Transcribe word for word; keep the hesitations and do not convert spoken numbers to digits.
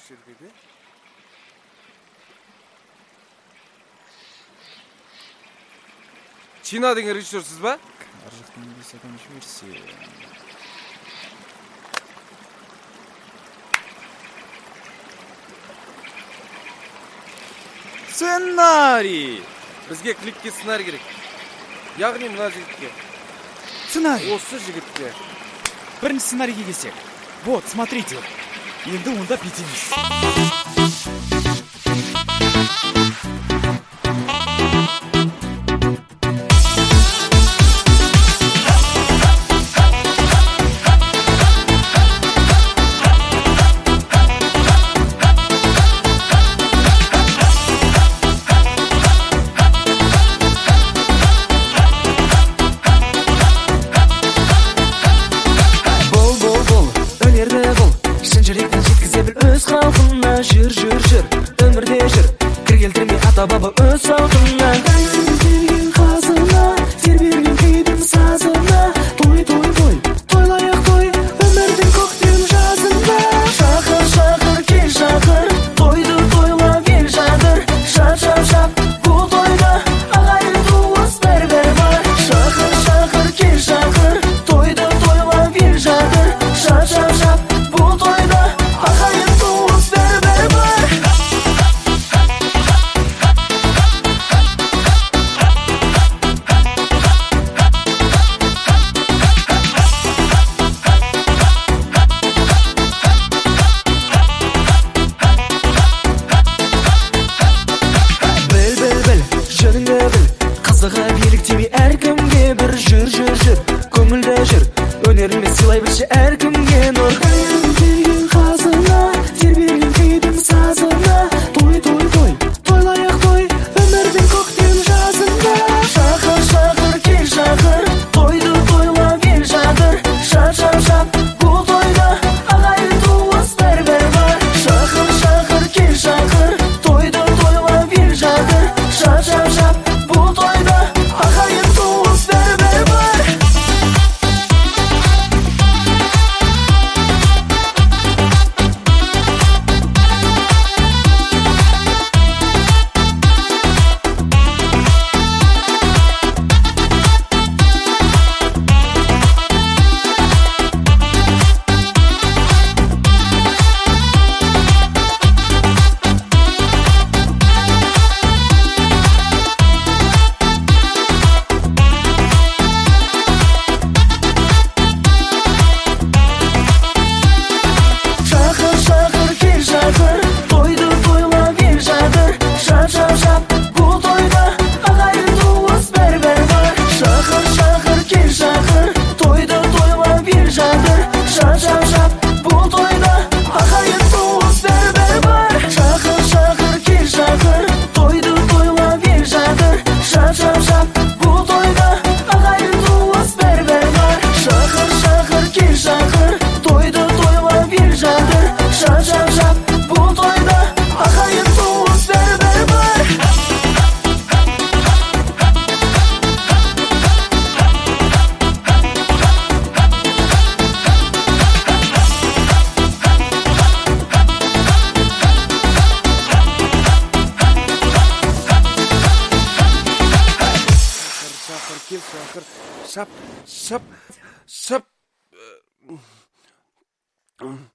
киши dedi. Çina деген режиссерсіз ба? Ар жақтан келсе кончу берсе. Сценарий. Бізге клипке сценарий керек. Яғни мына жігітке. Сценарий. Осы жігітке. Бірінші сценарийге келсек. Вот, смотрите. Енді онда бетеміз. Жүр, жүр, жүр, өмірде жүр, кір келтірмей ата баба өз салтына. Келген қазына, тербелген күйдің сазына. Той, той, той, тойлайық той, өмірдің көктем жазында. Шақыр, шақыр, кел шақыр, тойды тойлап ел жатыр. Шап, шап, шап, бұл тойда ағайын туыс бәрі-бәрі бар. Шақыр, шақыр, кел шақыр, тойды тойлап ел жатыр. Шап, шап, шап, бұл тойда ағайын туыс бәрі-бәрі бар. Жөніңді біл, қызыға еліктемей әркімге бір. Жүр, жүр, жүр, көңілді жүр, өнеріңмен сыйлай білші әркімге нұр. Келген қазына, тербелген күйдің сазына. Той, той, той, тойлайық той, өмірдің көктем жазында. Шақыр, шақыр, кел шақыр, тойды тойлап ел жатыр. Шап, шап, шап, бұл тойда ағайын туыс бәрі-бәрі бар. Шақыр, шақыр, кел шақыр, тойды тойлап ел жатыр. Шап, шап, шап, бұл тойда ағайын туыс бәрі-бәрі бар. Тойды тойлап ел жатыр. Шап, шап, шап, бұл тойда ағайын туыс бәрі-бәрі бар. Шақыр, шақыр, кел шақыр, тойды тойлап ел жатыр. Шап, шап, шап, бұл тойда ағайын туыс бәрі-бәрі бар. Шақыр, шақыр, кел шақыр, тойды тойлап ел жатыр. Шап, шап, шап, бұл тойда ағайын туыс бәрі-бәрі бар. Шақыр, шақыр, кел шақыр, тойды тойлап ел жатыр. Шап, шап, шап, бұл тойда ағайын туыс бәрі-бәрі бар. Шақыр, кел шақыр, шап, шап, шап.